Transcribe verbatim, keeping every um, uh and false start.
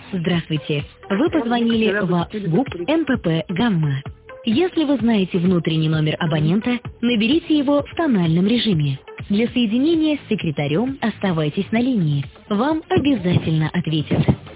Здравствуйте. Вы позвонили в ГУП эн пэ пэ «Гамма». Если вы знаете внутренний номер абонента, наберите его в тональном режиме. Для соединения с секретарем оставайтесь на линии. Вам обязательно ответят.